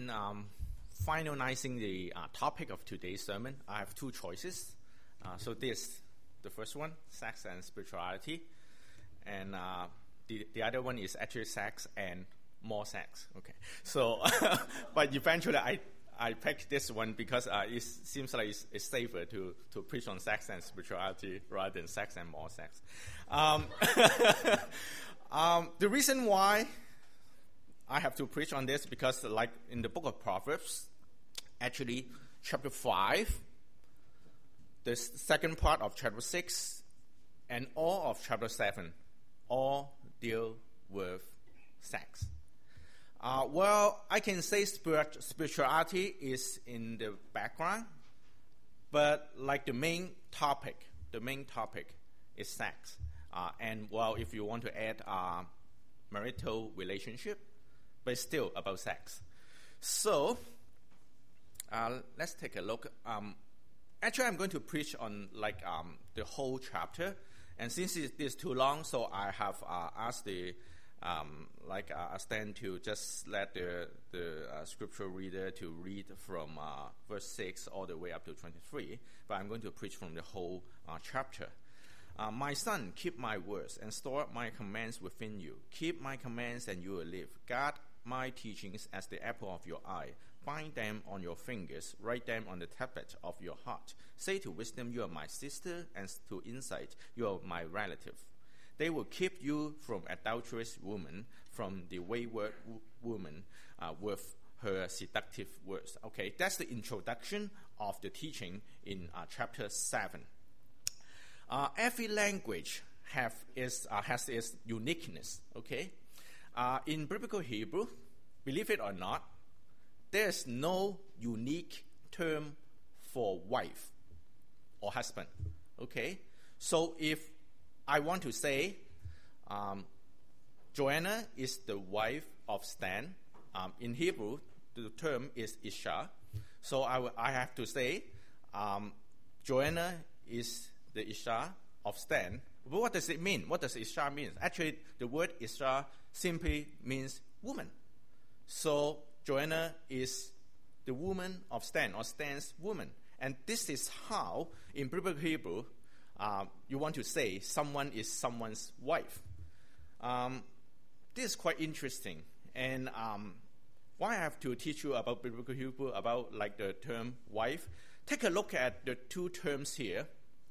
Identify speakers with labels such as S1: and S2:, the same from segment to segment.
S1: in finalizing the topic of today's sermon, I have two choices. So the first one, sex and spirituality, and the other one is actually sex and more sex. Okay, so but eventually I picked this one because it seems like it's safer to preach on sex and spirituality rather than sex and more sex. The reason why I have to preach on this because, like in the book of Proverbs, actually chapter 5, the second part of chapter 6, and all of chapter 7, all deal with sex. Well, I can say spirituality is in the background, but like the main topic is sex. And well, if you want to add marital relationship, but it's still about sex. So let's take a look. Actually, I'm going to preach on the whole chapter, and since it is too long, so I have asked the Stan to just let the scripture reader to read from verse 6 all the way up to 23. But I'm going to preach from the whole chapter. My son, keep my words and store up my commands within you. Keep my commands and you will live. Guard my teachings as the apple of your eye. Bind them on your fingers. Write them on the tablet of your heart. Say to wisdom, you are my sister, and to insight, you are my relative. They will keep you from adulterous woman, from the wayward woman with her seductive words. Okay, that's the introduction of the teaching in chapter 7. Every language has its uniqueness. Okay, in biblical Hebrew, believe it or not, there's no unique term for wife or husband. Okay, so if I want to say Joanna is the wife of Stan, in Hebrew the term is Isha. So I have to say Joanna is the Isha of Stan. But what does it mean? What does Isha mean? Actually, the word Isha simply means woman. So Joanna is the woman of Stan, or Stan's woman. And this is how, in biblical Hebrew, you want to say someone is someone's wife. This is quite interesting. And why I have to teach you about biblical Hebrew, about the term wife? Take a look at the two terms here.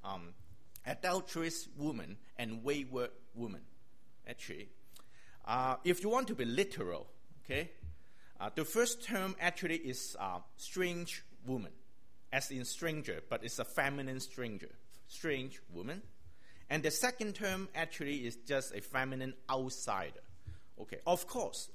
S1: Adulterous woman and wayward woman. Actually, if you want to be literal, okay, the first term actually is strange woman, as in stranger, but it's a feminine stranger, strange woman. And the second term actually is just a feminine outsider. Okay, of course,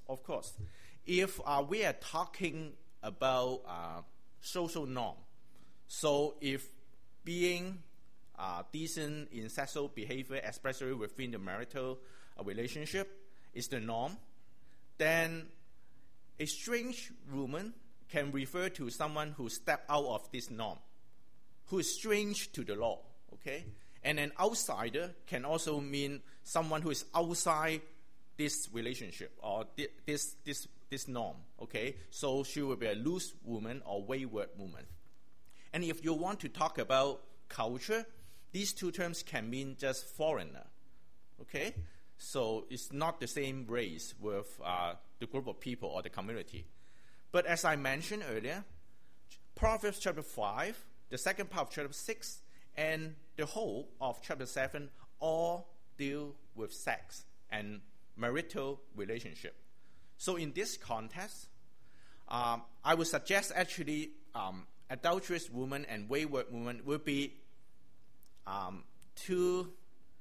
S1: if we are talking about social norm, so if being decent in sexual behavior, especially within the marital relationship, is the norm, then a strange woman can refer to someone who stepped out of this norm, who is strange to the law, okay? And an outsider can also mean someone who is outside this relationship or this norm, okay? So she will be a loose woman or wayward woman. And if you want to talk about culture, these two terms can mean just foreigner, okay? So it's not the same race with the group of people or the community. But as I mentioned earlier, Proverbs chapter 5, the second part of chapter 6, and the whole of chapter 7 all deal with sex and marital relationship. So in this context, I would suggest actually adulterous woman and wayward woman will be too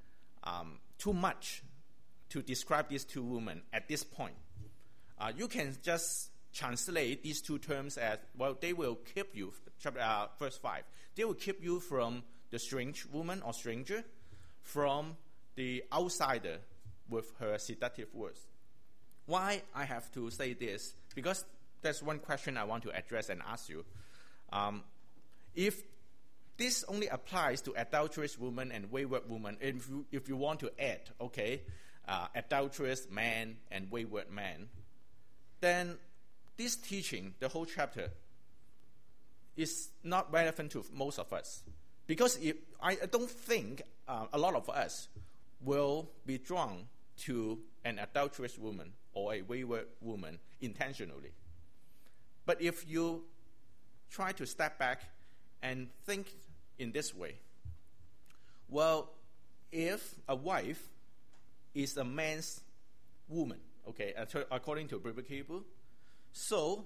S1: much to describe these two women at this point. You can just translate these two terms as, well, they will keep you, verse 5, they will keep you from the strange woman or stranger, from the outsider with her seductive words. Why I have to say this? Because there's one question I want to address and ask you. If this only applies to adulterous woman and wayward woman, if you want to add, okay, adulterous man and wayward man, then this teaching, the whole chapter, is not relevant to most of us. Because I don't think a lot of us will be drawn to an adulterous woman or a wayward woman intentionally. But if you try to step back and think in this way, well, if a wife is a man's woman, okay, according to biblical Hebrew, so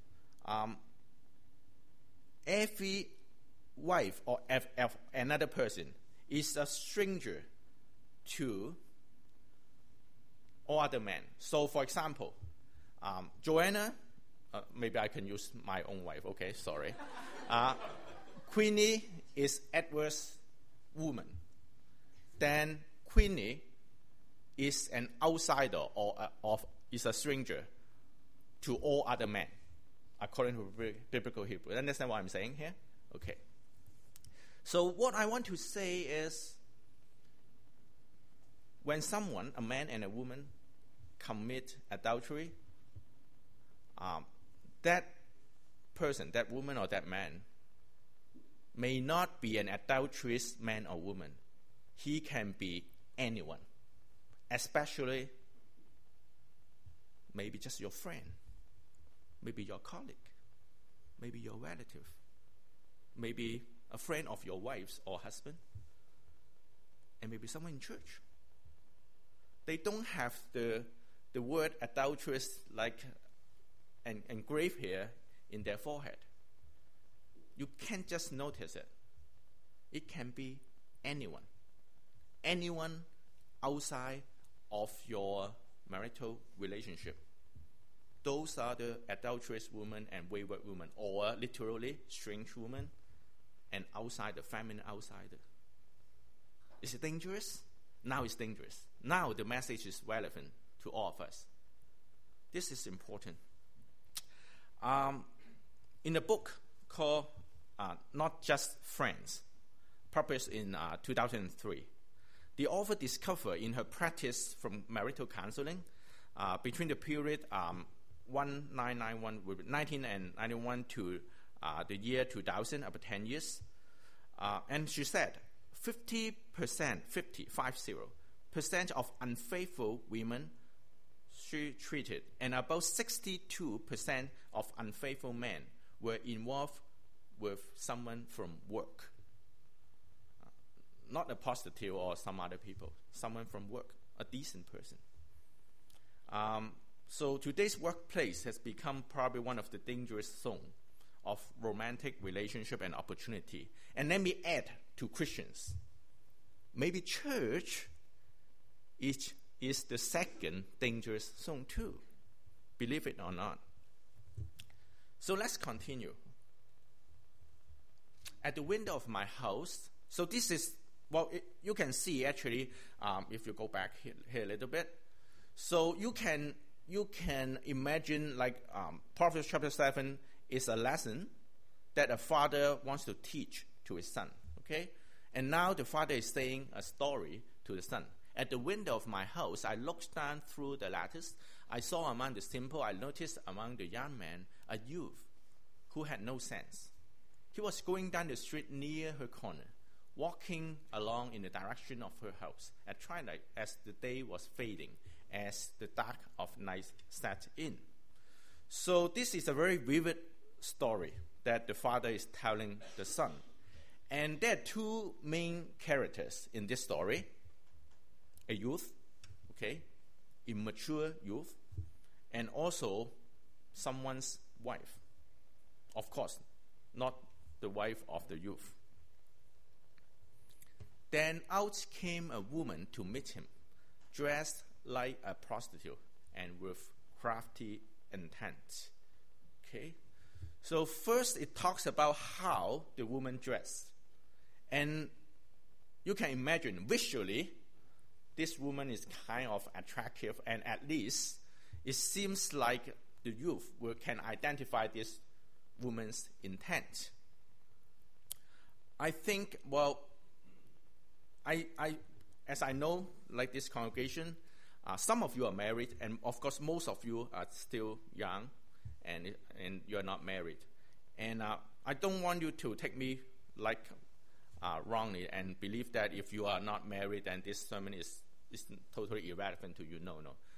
S1: every wife or another person is a stranger to all other men. So, for example, Joanna, maybe I can use my own wife, okay, sorry. Queenie is Edward's woman. Then Queenie is an outsider or is a stranger to all other men, according to biblical Hebrew. Understand what I'm saying here? Okay. So what I want to say is, when someone, a man and a woman, commit adultery, that person, that woman or that man, may not be an adulterous man or woman. He can be anyone, especially maybe just your friend, maybe your colleague, maybe your relative, maybe a friend of your wife's or husband, and maybe someone in church. They don't have the word adulterous like engraved here in their forehead. You can't just notice it. It can be anyone. Anyone outside of your marital relationship. Those are the adulterous woman and wayward woman, or literally strange woman and outside, the feminine outsider. Is it dangerous? Now it's dangerous. Now the message is relevant to all of us. This is important. In a book called Not Just Friends, published in 2003, the author discovered in her practice from marital counseling between the period 1991 to the year 2000, about 10 years, and she said 50% of unfaithful women she treated, and about 62% of unfaithful men were involved with someone from work. Not a prostitute or some other people, someone from work, a decent person. So today's workplace has become probably one of the dangerous zones of romantic relationship and opportunity. And let me add to Christians, maybe church is the second dangerous zone too, believe it or not. So let's continue. At the window of my house, so this is, you can see actually, if you go back here a little bit. So you can imagine like Proverbs chapter 7 is a lesson that a father wants to teach to his son, okay? And now the father is saying a story to the son. At the window of my house, I looked down through the lattice. I saw among the simple, I noticed among the young men, a youth who had no sense. He was going down the street near her corner, walking along in the direction of her house at twilight as the day was fading, as the dark of night set in. So this is a very vivid story that the father is telling the son. And there are two main characters in this story. A youth, okay, immature youth, and also someone's wife. Of course, not the wife of the youth. Then out came a woman to meet him, dressed like a prostitute and with crafty intent. Okay? So first it talks about how the woman dressed. And you can imagine visually, this woman is kind of attractive, and at least it seems like the youth can identify this woman's intent. I think, as I know, like this congregation, some of you are married, and of course most of you are still young, and you're not married. And I don't want you to take me like wrongly and believe that if you are not married, then this sermon is totally irrelevant to you. No.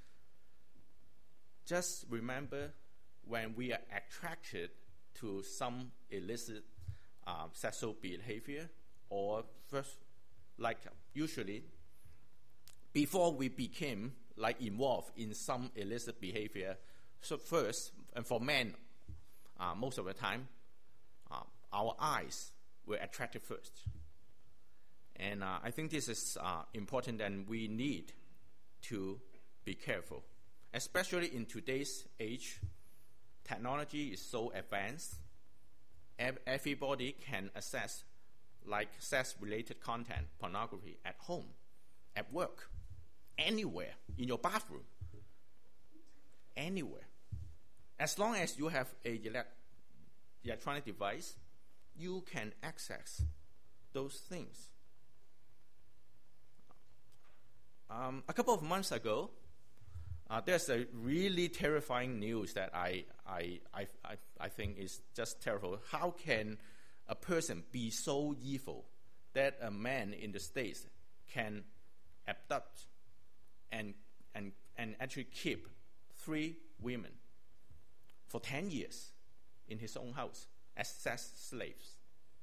S1: Just remember, when we are attracted to some illicit sexual behavior, or first, like usually, before we became like involved in some illicit behavior, so first, and for men, most of the time, our eyes were attracted first. And I think this is important, and we need to be careful. Especially in today's age, technology is so advanced. Everybody can access like sex-related content, pornography, at home, at work, anywhere, in your bathroom, anywhere. As long as you have a electronic device, you can access those things. A couple of months ago, there's a really terrifying news that I think is just terrible. How can a person be so evil that a man in the States can abduct and actually keep 3 women for 10 years in his own house as sex slaves?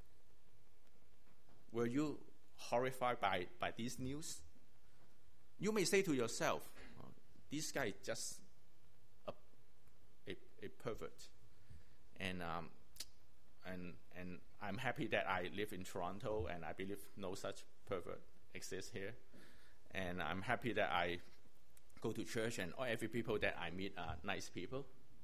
S1: Were you horrified by this news? You may say to yourself, this guy is just a pervert. And I'm happy that I live in Toronto, and I believe no such pervert exists here. And I'm happy that I go to church, and every people that I meet are nice people.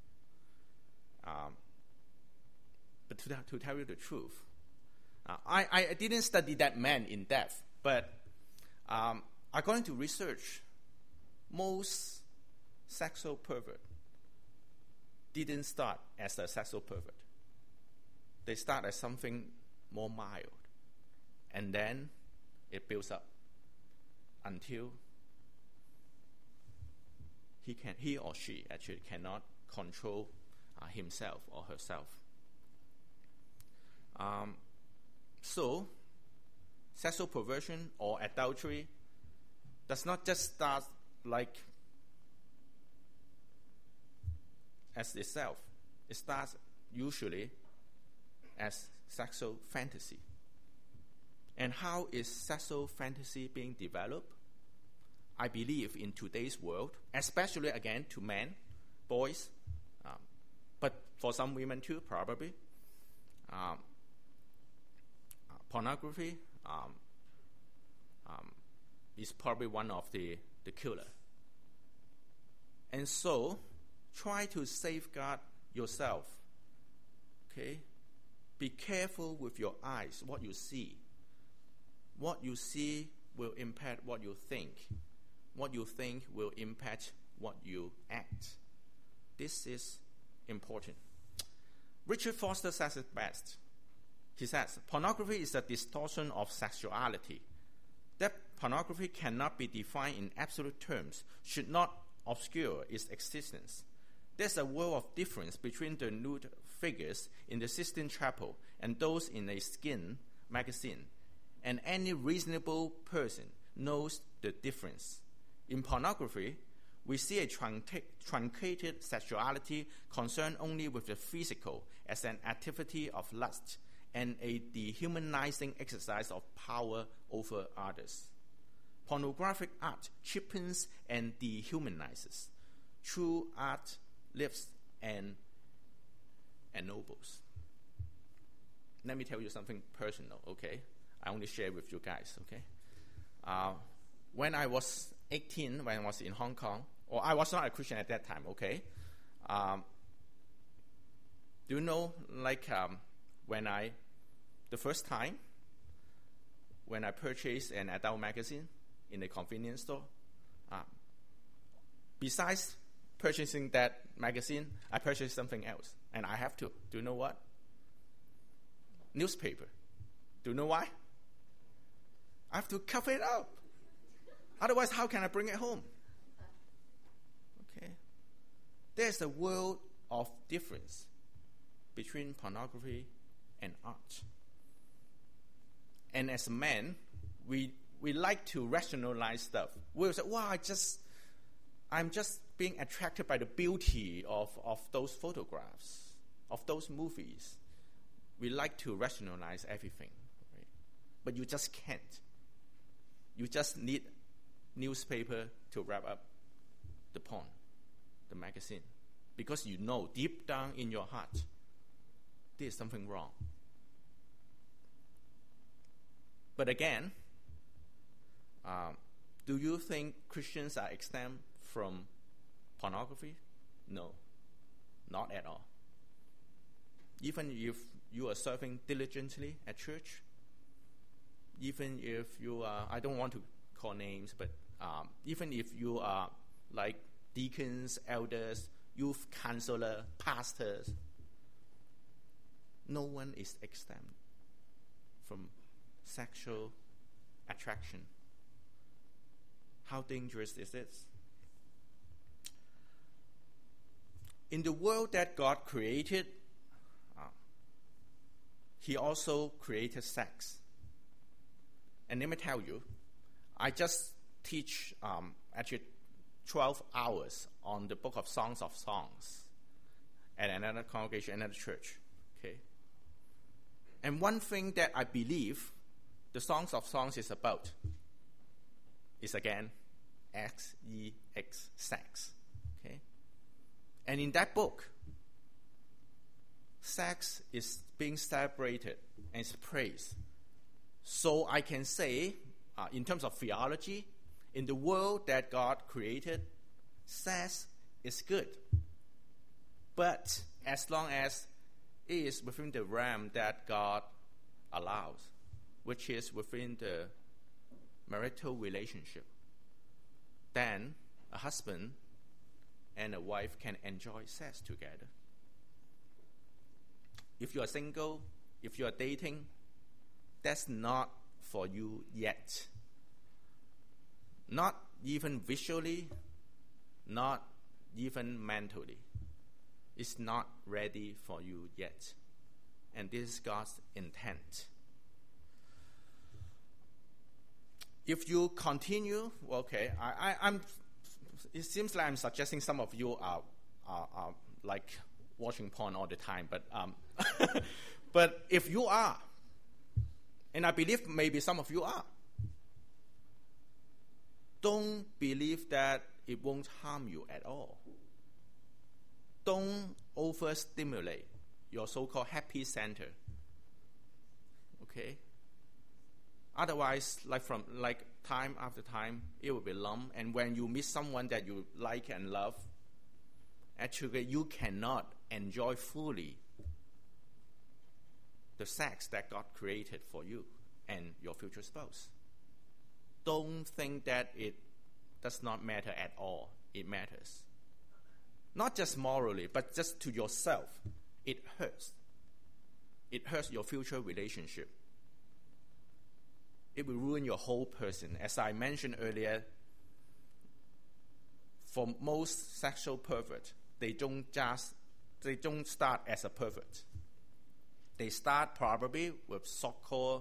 S1: But to tell you the truth, I didn't study that man in depth, but according to research, most sexual pervert didn't start as a sexual pervert. They start as something more mild, and then it builds up until he or she actually cannot control himself or herself. So, sexual perversion or adultery does not just start like as itself. It starts usually as sexual fantasy. And how is sexual fantasy being developed? I believe in today's world, especially again to men, boys, but for some women too, probably. Pornography is probably one of the killer. And so, try to safeguard yourself. Okay? Be careful with your eyes, what you see. What you see will impact what you think. What you think will impact what you act. This is important. Richard Foster says it best. He says, pornography is a distortion of sexuality. That pornography cannot be defined in absolute terms, should not obscure its existence. There's a world of difference between the nude figures in the Sistine Chapel and those in a Skin magazine, and any reasonable person knows the difference. In pornography, we see a truncated sexuality concerned only with the physical as an activity of lust and a dehumanizing exercise of power over others. Pornographic art cheapens and dehumanizes. True art lifts and ennobles. Let me tell you something personal, okay? I only share with you guys, okay? When I was 18, when I was in Hong Kong, or I was not a Christian at that time, okay? Do you know, like, the first time when I purchased an adult magazine in a convenience store, besides purchasing that magazine, I purchased something else, and I have to. Do you know what? Newspaper. Do you know why? I have to cover it up. Otherwise, how can I bring it home? Okay. There's a world of difference between pornography and art. And as a man, we like to rationalize stuff. We'll say, wow, I'm just being attracted by the beauty of those photographs, of those movies. We like to rationalize everything, right? But you just can't. You just need newspaper to wrap up the porn, the magazine, because you know deep down in your heart there is something wrong. But again, do you think Christians are exempt from pornography? No, not at all. Even if you are serving diligently at church, even if you are, I don't want to call names, but even if you are like deacons, elders, youth counselor, pastors, no one is exempt from sexual attraction. How dangerous is this? In the world that God created, He also created sex. And let me tell you, I just teach actually 12 hours on the book of Songs of Songs at another congregation, another church. Okay. And one thing that I believe the Songs of Songs is about is again X-E-X, sex. Okay. And in that book, sex is being celebrated and is praised. So I can say, in terms of theology, in the world that God created, sex is good. But as long as it is within the realm that God allows, which is within the marital relationship, then a husband and a wife can enjoy sex together. If you are single, if you are dating, that's not for you yet. Not even visually, not even mentally. It's not ready for you yet. And this is God's intent. If you continue, okay, I'm. It seems like I'm suggesting some of you are like watching porn all the time, but but if you are, and I believe maybe some of you are, don't believe that it won't harm you at all. Don't overstimulate your so-called happy center. Okay? Otherwise, like time after time, it will be numb. And when you meet someone that you like and love, actually you cannot enjoy fully the sex that God created for you and your future spouse. Don't think that it does not matter at all. It matters. Not just morally, but just to yourself. It hurts. It hurts your future relationship. It will ruin your whole person. As I mentioned earlier, for most sexual perverts, they don't start as a pervert. They start probably with softcore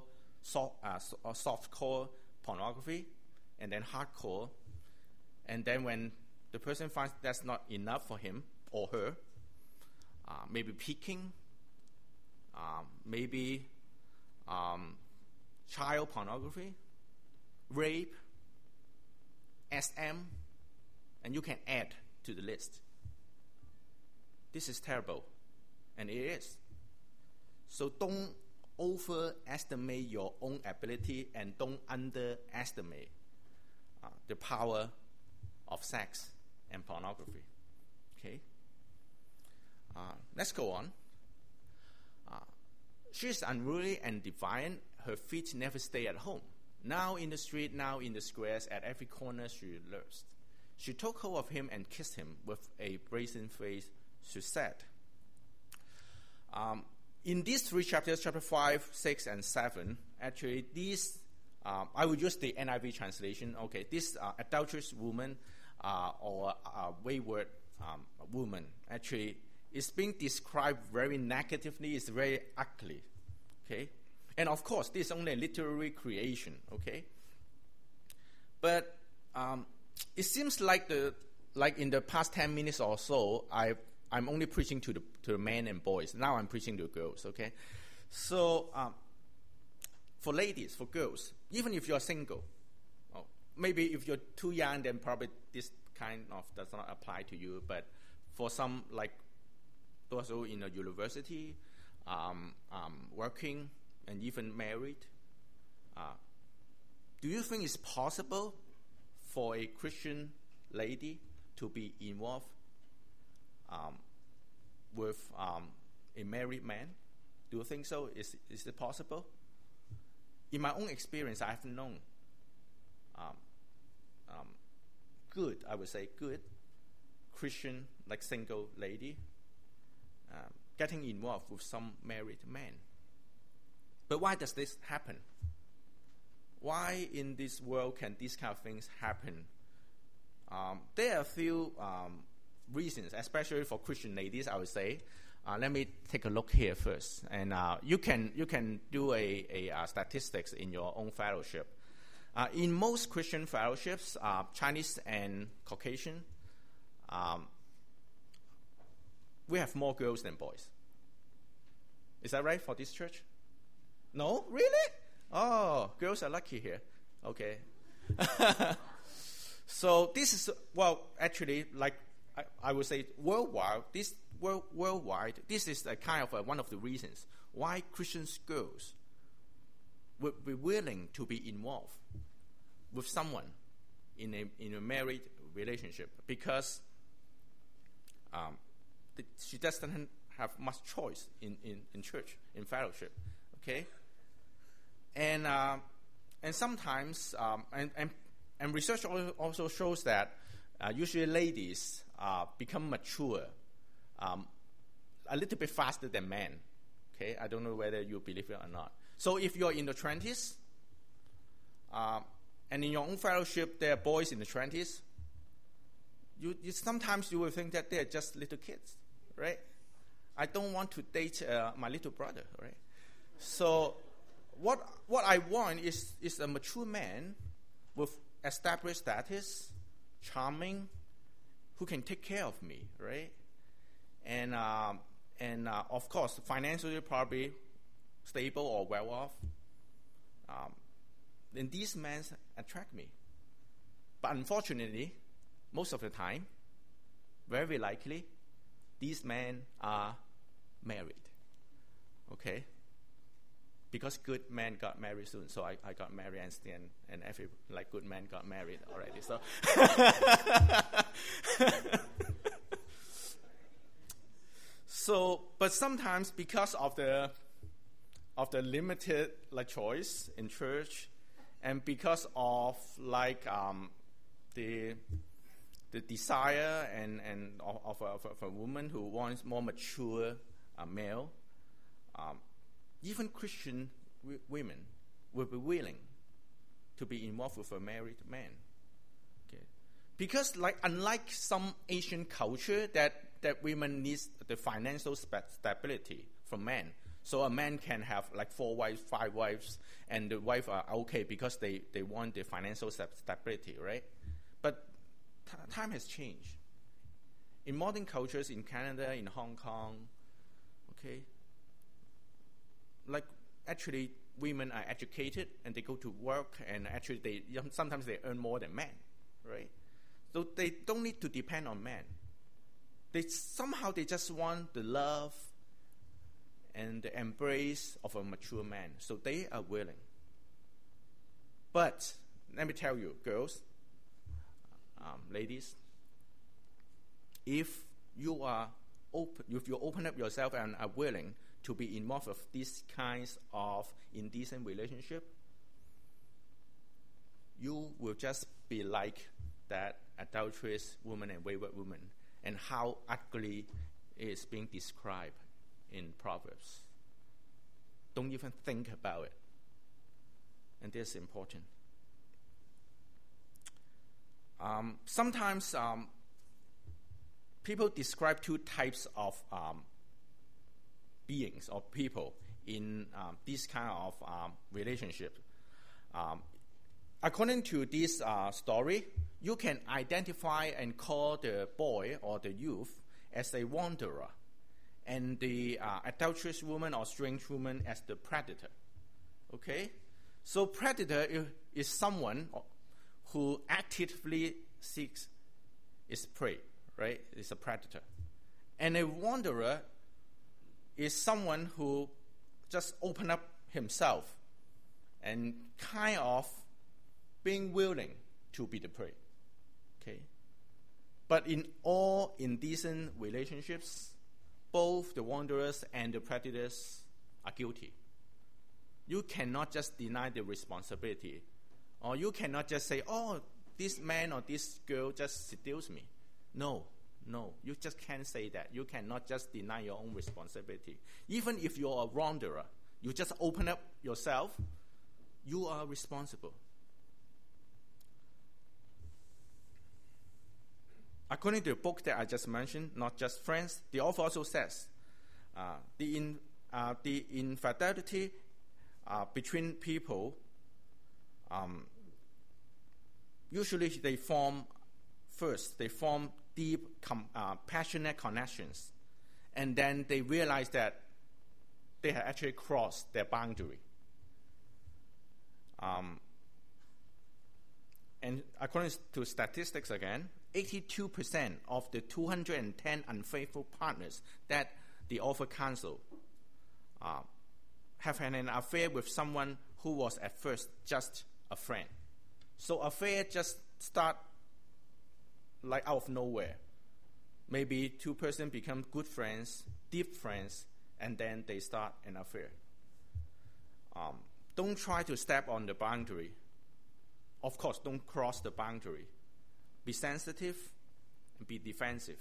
S1: pornography, and then hardcore, and then when the person finds that's not enough for him or her, maybe peeking, maybe child pornography, rape, SM, and you can add to the list. This is terrible, and it is. So don't overestimate your own ability and don't underestimate the power of sex and pornography. Okay? Let's go on. She is unruly and defiant. Her feet never stay at home. Now in the street, now in the squares, at every corner she lurks. She took hold of him and kissed him with a brazen face. She said, in these three chapters, chapter 5, 6, and 7, actually these, I will use the NIV translation. Okay, this adulterous woman or wayward woman actually is being described very negatively. It's very ugly. Okay, and of course, this is only a literary creation. Okay, but it seems like in the past 10 minutes or so, I'm only preaching to the men and boys. Now I'm preaching to girls. Okay, so for ladies, for girls, even if you're single, maybe if you're too young, then probably this kind of does not apply to you. But for some, like those who in a university, working, and even married, do you think it's possible for a Christian lady to be involved with a married man? Do you think so? Is it possible? In my own experience, I have known good Christian, like single lady, getting involved with some married man. But why does this happen? Why in this world can these kind of things happen? There are a few reasons, especially for Christian ladies, I would say. Let me take a look here first, and you can do a statistics in your own fellowship. In most Christian fellowships, Chinese and Caucasian, we have more girls than boys. Is that right for this church? No? Really? Oh, girls are lucky here. Okay. So this is, well, actually, like I would say worldwide, this is a kind of one of the reasons why Christian girls would be willing to be involved with someone in a married relationship, because she doesn't have much choice in church, in fellowship. Okay, and sometimes and research also shows that usually ladies become mature a little bit faster than men. Okay, I don't know whether you believe it or not. So if you're in the 20s, and in your own fellowship there are boys in the 20s, you sometimes you will think that they're just little kids, right? I don't want to date my little brother, right? So what I want is a mature man with established status, charming, who can take care of me, right? And of course, financially probably stable or well off. Then these men attract me. But unfortunately, most of the time, very likely, these men are married. Okay? Because good men got married soon, so I got married, and every like good man got married already. So, but sometimes because of the limited like choice in church, and because of like the desire and of a woman who wants more mature male, even Christian women will be willing to be involved with a married man. Okay, because like unlike some Asian culture that women need the financial stability from men. So a man can have like 4 wives, 5 wives, and the wife are okay because they want the financial stability, right? But time has changed. In modern cultures, in Canada, in Hong Kong, okay, like actually women are educated and they go to work, and actually sometimes they earn more than men, right? So they don't need to depend on men. They just want the love and the embrace of a mature man. So they are willing. But let me tell you, girls, ladies, if you open up yourself and are willing to be involved with these kinds of indecent relationship, you will just be like that adulterous woman and wayward woman, and how ugly it is being described in Proverbs. Don't even think about it. And this is important. Sometimes people describe two types of beings or people in this kind of relationship. According to this story, you can identify and call the boy or the youth as a wanderer, and the adulterous woman or strange woman as the predator. Okay? So predator is someone who actively seeks its prey, right? It's a predator. And a wanderer is someone who just open up himself and kind of being willing to be the prey. Okay? But in all indecent relationships, both the wanderers and the predators are guilty. You cannot just deny the responsibility, or you cannot just say, oh, this man or this girl just seduced me. No, you just can't say that. You cannot just deny your own responsibility. Even if you're a wanderer, you just open up yourself, you are responsible. According to the book that I just mentioned, Not Just Friends, the author also says the infidelity between people, usually they form deep, passionate connections, and then they realize that they have actually crossed their boundary. And according to statistics again, 82% of the 210 unfaithful partners that the author counseled have had an affair with someone who was at first just a friend. So affair just start like out of nowhere. Maybe two persons become good friends, deep friends, and then they start an affair. Don't try to step on the boundary. Of course, don't cross the boundary. Be sensitive and be defensive.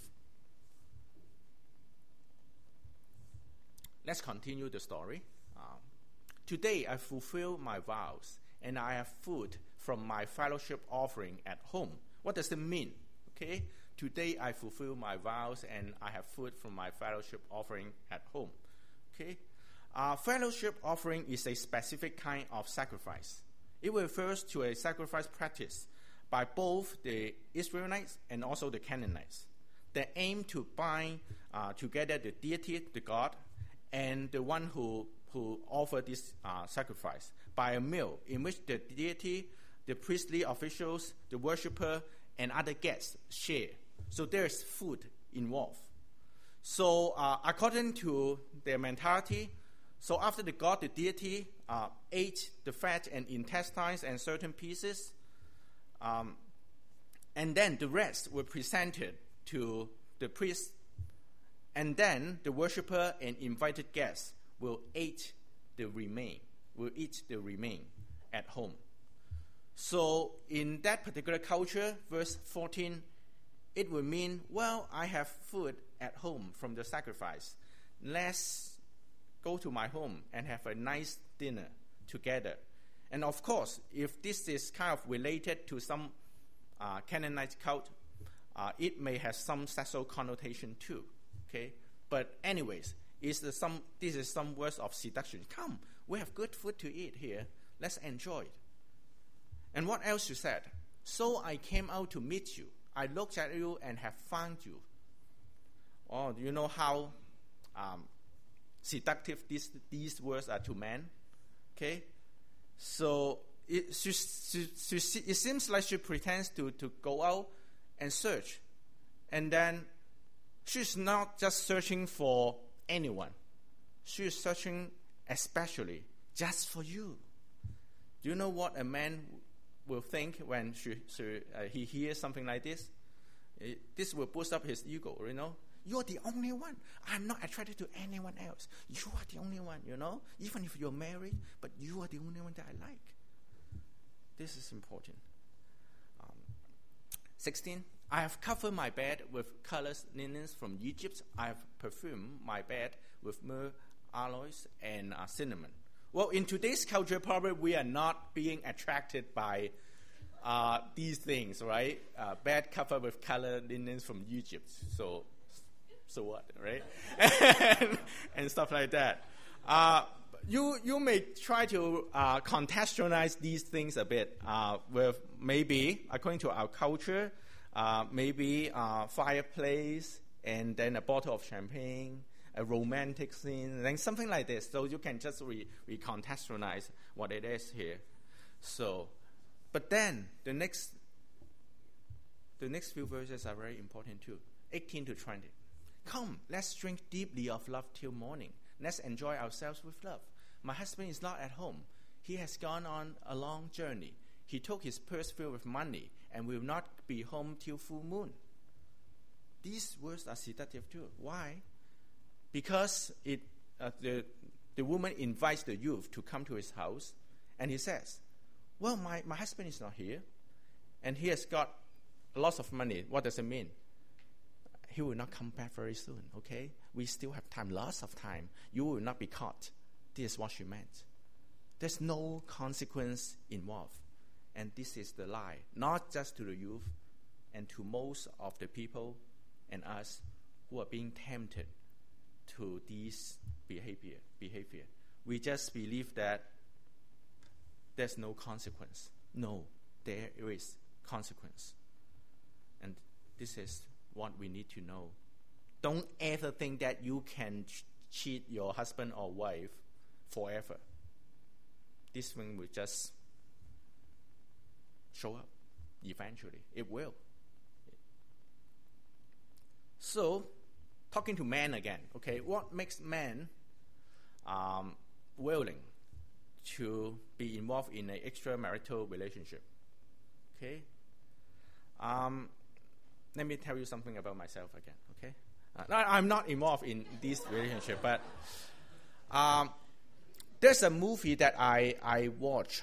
S1: Let's continue the story. Today I fulfill my vows, and I have food from my fellowship offering at home. What does it mean? Okay, today I fulfill my vows, and I have food from my fellowship offering at home. Okay, fellowship offering is a specific kind of sacrifice. It refers to a sacrifice practice by both the Israelites and also the Canaanites that aim to bind together the deity, the God, and the one who offered this sacrifice by a meal in which the deity, the priestly officials, the worshiper, and other guests share. So there is food involved. So according to their mentality, so after the god, the deity, ate the fat and intestines and certain pieces, and then the rest were presented to the priest, and then the worshiper and invited guests will eat the remain at home. So in that particular culture, verse 14, it will mean, well, I have food at home from the sacrifice. Let's go to my home and have a nice dinner together. And of course, if this is kind of related to some Canaanite cult, it may have some sexual connotation too. Okay, but anyways, this is some words of seduction. Come, we have good food to eat here. Let's enjoy it. And what else you said? So I came out to meet you. I looked at you and have found you. Oh, do you know how seductive these words are to men? Okay, so it seems like she pretends to go out and search, and then she's not just searching for anyone. She's searching especially just for you. Do you know what a man will think when he hears something like this? This will boost up his ego, you know. You're the only one. I'm not attracted to anyone else. You are the only one, you know. Even if you're married, but you are the only one that I like. This is important. 16. I have covered my bed with colorless linens from Egypt. I have perfumed my bed with myrrh, aloes, and cinnamon. Well, in today's culture, probably we are not being attracted by these things, right? Bed covered with colored linens from Egypt. So what, right? and stuff like that. You may try to contextualize these things a bit with maybe, according to our culture, maybe a fireplace and then a bottle of champagne, a romantic scene, and something like this. So you can just recontextualize what it is here. So, but then the next few verses are very important too. 18 to 20. Come, let's drink deeply of love till morning. Let's enjoy ourselves with love. My husband is not at home. He has gone on a long journey. He took his purse filled with money and will not be home till full moon. These words are seductive too. Why? Because the woman invites the youth to come to his house, and he says, well, my husband is not here, and he has got lots of money. What does it mean? He will not come back very soon, okay? We still have time, lots of time. You will not be caught. This is what she meant. There's no consequence involved. And this is the lie, not just to the youth and to most of the people and us who are being tempted to this behavior. We just believe that there's no consequence. No, there is consequence. And this is what we need to know. Don't ever think that you can cheat your husband or wife forever. This thing will just show up eventually. It will. So, talking to men again, okay, what makes men willing to be involved in an extramarital relationship? Okay? Let me tell you something about myself again, okay? I'm not involved in this relationship, but there's a movie that I watched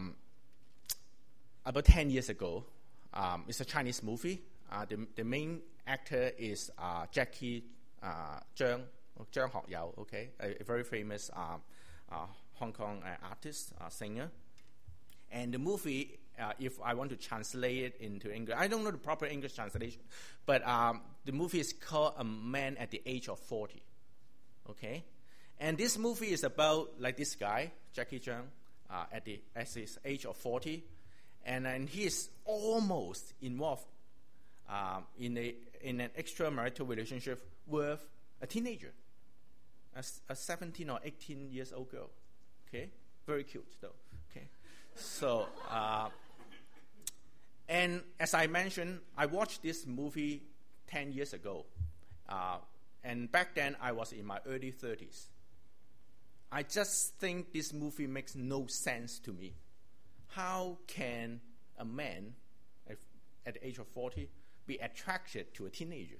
S1: about 10 years ago. It's a Chinese movie. The main actor is Jackie Zhang Hokyao, okay? A very famous Hong Kong artist, singer. And the movie, if I want to translate it into English, I don't know the proper English translation, but the movie is called A Man at the Age of 40, okay? And this movie is about, like, this guy, Jackie Zhang, at his age of 40, and he is almost involved in an extramarital relationship with a teenager, a 17 or 18 years old girl, okay? Very cute, though, okay? So, and as I mentioned, I watched this movie 10 years ago, and back then I was in my early 30s. I just think this movie makes no sense to me. How can a man at the age of 40 be attracted to a teenager?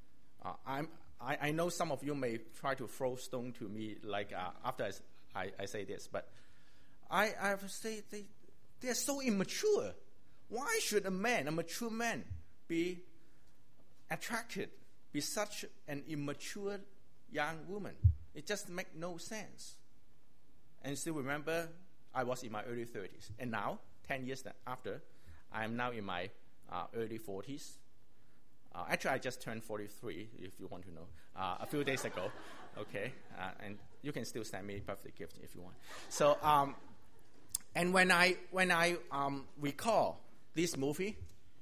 S1: I know some of you may try to throw stone to me like after I say this, but I have to say they are so immature. Why should a mature man, be attracted, be such an immature young woman? It just makes no sense. And still remember, I was in my early 30s. And now, 10 years after, I am now in my early 40s. Actually, I just turned 43, if you want to know, a few days ago. Okay, and you can still send me a birthday gift if you want. So, and when I recall this movie,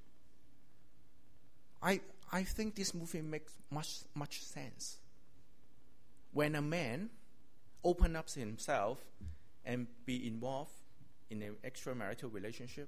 S1: I think this movie makes much sense. When a man opens up himself and be involved in an extramarital relationship,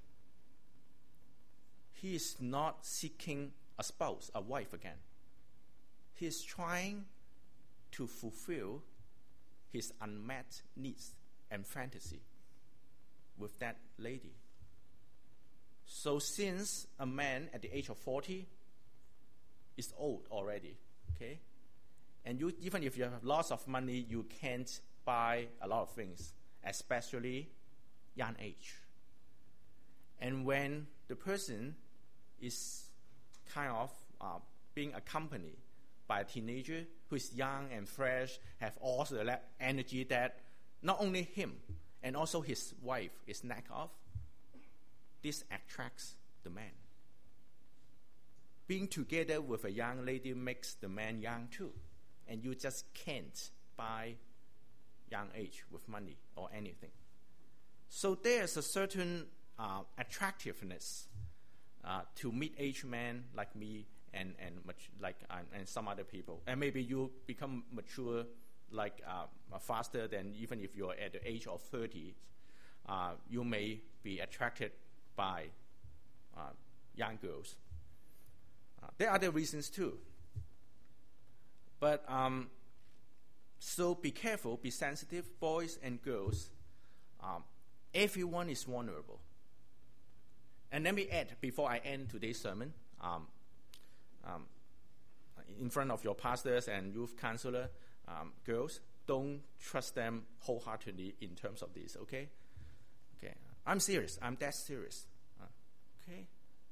S1: he is not seeking a spouse, a wife again. He is trying to fulfill his unmet needs and fantasy with that lady. So since a man at the age of 40 is old already, okay, and even if you have lots of money, you can't buy a lot of things, especially young age. And when the person is kind of being accompanied by a teenager who is young and fresh, have all the energy that not only him and also his wife is lack of, this attracts the man. Being together with a young lady makes the man young too. And you just can't buy young age with money or anything. So there's a certain attractiveness to mid-aged men like me and some other people. And maybe you become mature faster than even if you're at the age of 30. You may be attracted by young girls. There are other reasons too. But so be careful, be sensitive, boys and girls. Everyone is vulnerable. And let me add, before I end today's sermon, in front of your pastors and youth counselor, girls, don't trust them wholeheartedly in terms of this, okay? Okay, I'm serious. I'm that serious. Okay?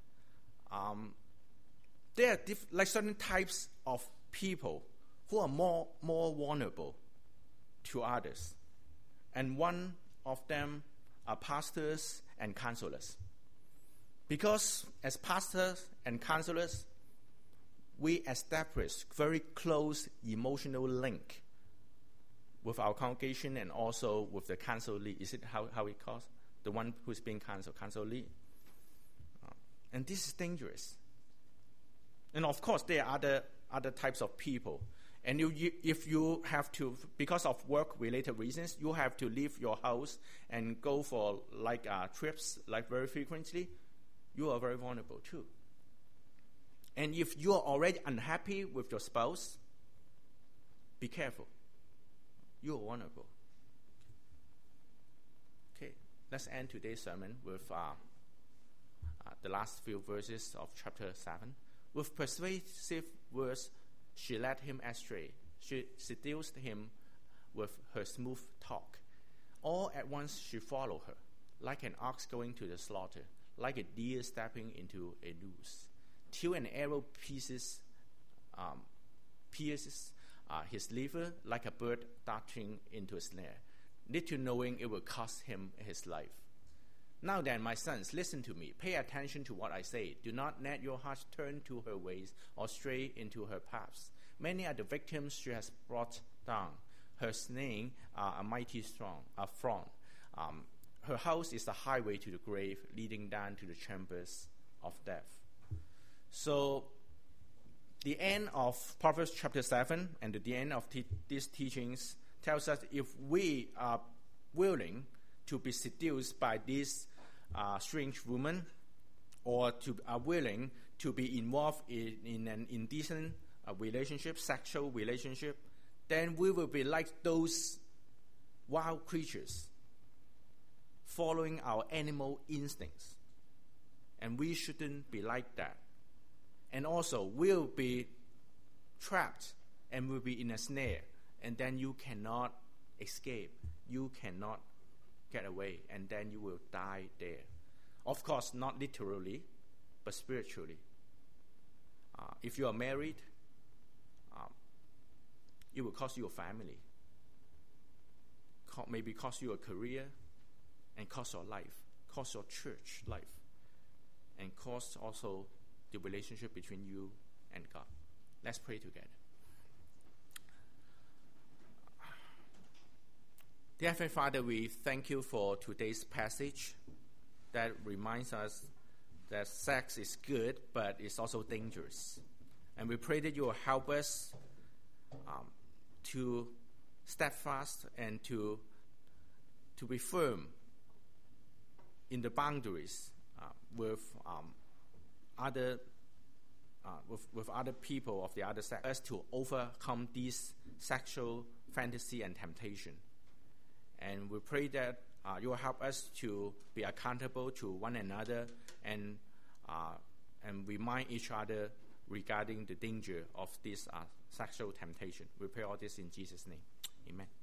S1: There are certain types of people who are more vulnerable to others. And one of them are pastors and counselors. Because as pastors and counselors, we establish very close emotional link with our congregation and also with the counsel lead. Is it how it calls? The one who's being counsel lead. And this is dangerous. And of course, there are other types of people. And if you have to, because of work-related reasons, you have to leave your house and go for trips very frequently, you are very vulnerable too. And if you are already unhappy with your spouse, be careful. You are vulnerable. Okay, let's end today's sermon with the last few verses of chapter 7. With persuasive words, she led him astray. She seduced him with her smooth talk. All at once she followed her, like an ox going to the slaughter, like a deer stepping into a noose, till an arrow pierces his liver, like a bird darting into a snare, little knowing it will cost him his life. Now then, my sons, listen to me. Pay attention to what I say. Do not let your hearts turn to her ways or stray into her paths. Many are the victims she has brought down. Her slaying are a mighty front. Her house is the highway to the grave, leading down to the chambers of death. So, the end of Proverbs chapter 7 and the end of these teachings tells us if we are willing to be seduced by this strange woman, or are willing to be involved in an indecent relationship, sexual relationship, then we will be like those wild creatures following our animal instincts. And we shouldn't be like that. And also, we'll be trapped and will be in a snare, and then you cannot escape. You cannot get away, and then you will die there. Of course, not literally, but spiritually. If you are married, it will cost you a family, maybe cost you a career, and cost your life, cost your church life, and cost also the relationship between you and God. Let's pray together. Dear Heavenly Father, we thank you for today's passage that reminds us that sex is good, but it's also dangerous. And we pray that you will help us to steadfast and to be firm in the boundaries with other people of the other sex, as to overcome this sexual fantasy and temptation. And we pray that you will help us to be accountable to one another and remind each other regarding the danger of this sexual temptation. We pray all this in Jesus' name. Amen.